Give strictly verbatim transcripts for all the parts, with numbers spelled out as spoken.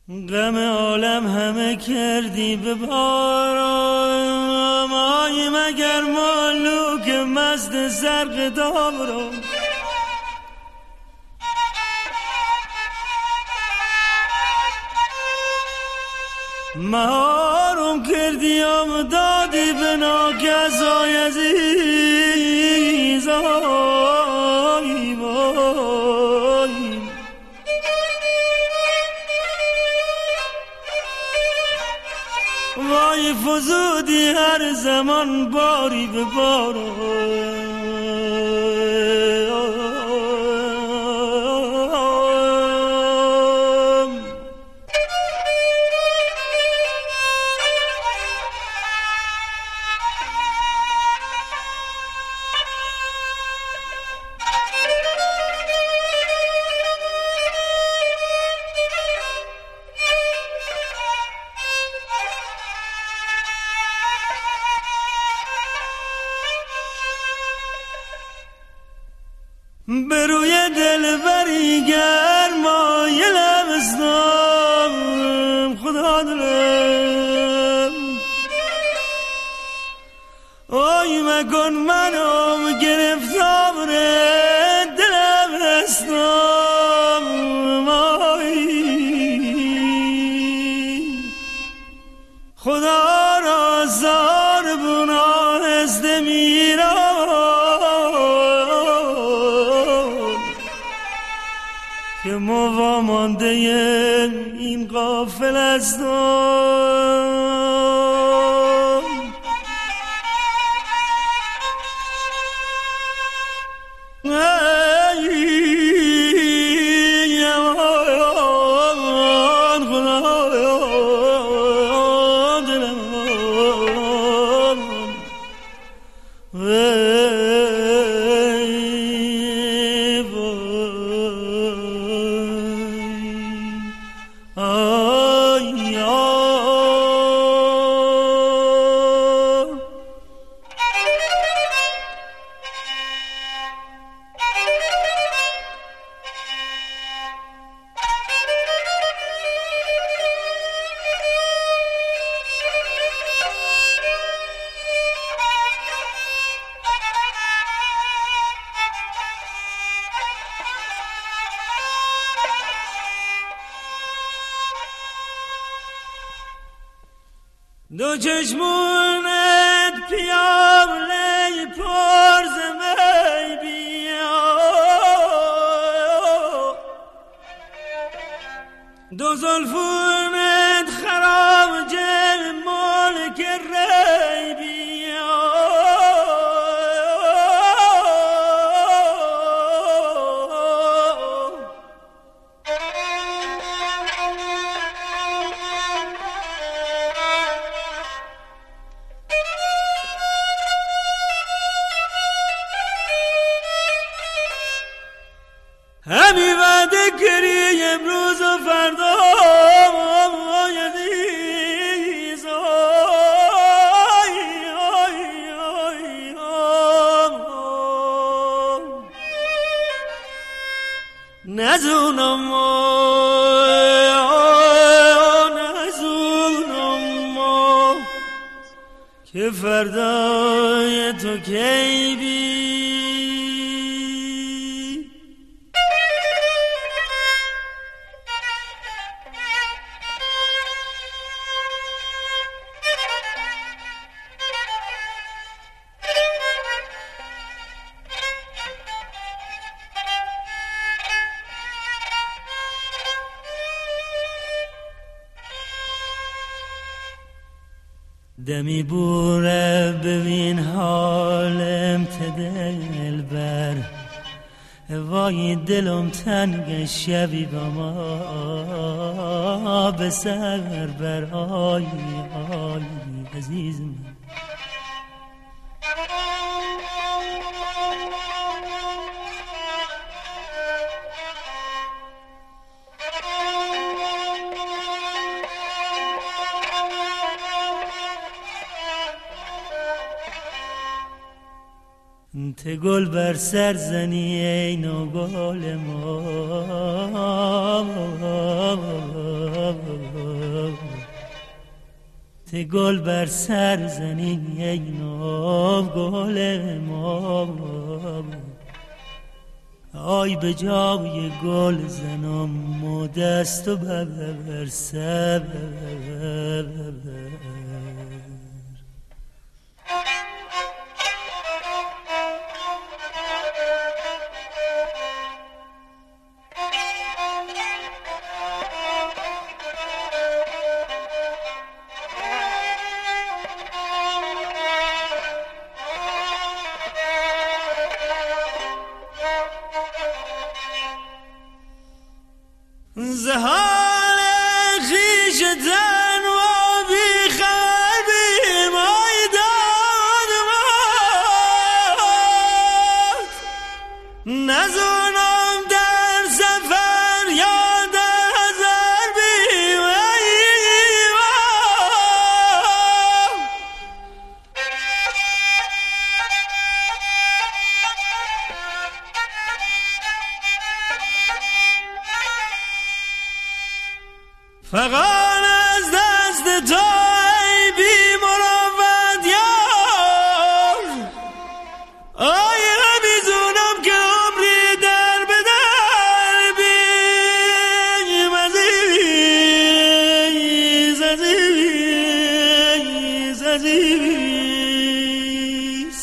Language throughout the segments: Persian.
غم عالم همه کردی به بارم، آی مگر مالوک مزد زرق دارم. مهارم کردی ام دادی به ناگزای عزیز. آی وای وای فزودی هر زمان باری به بارم. به روی دلبری گرمایلم ازدم خدا دلم. آی مکن منم گرفتار دلم هستم. آی خدا را زار بنا ازده میرم که ما مانده این غافل هستم. دو چشمونت پیاله پر ز می بیا، دو زلفونت خراب جل ملک ری بیا. همی وعده کردی امروز و فردا عزیز. آی آی آی آی نزونم نزونم که فردای تو کی بی. دمی بوره ببین حالم ته دل بر، وای دلم تنگ شبی با ما به سر بر. آی آی عزیزم ته گل بر سر زنی ای نو گل ما. ته گل بر سر زنی ای ناب گل ما، آی به جای گل زنم و دست و ببر سر. زهان خیش تن و بی خبر بی مایدان مات، نزونم در سفر یا در هزار بی مایوان. فقط از دست تو ای بی مروت یار، آیا میزونم که عمری در به در بیم عزیز عزیز عزیز.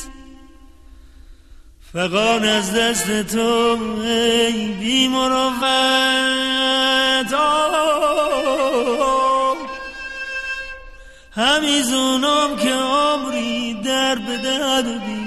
فقط از دست تو ای بی مروت همیزونم که عمری در به در بی